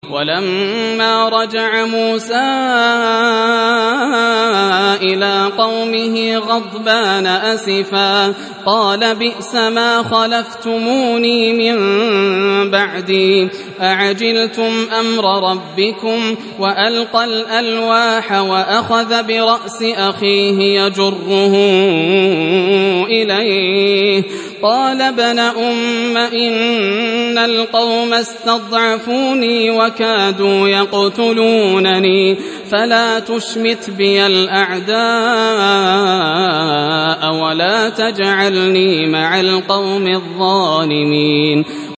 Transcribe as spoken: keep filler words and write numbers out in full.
ولما رجع موسى إلى قومه غضبان أسفا قال بئس ما خلفتموني من بعدي أعجلتم أمر ربكم وألقى الألواح وأخذ برأس أخيه يجره إليه قال ابن أم إن القوم استضعفوني وكادوا يقتلونني فلا تشمت بي الأعداء ولا تجعلني مع القوم الظالمين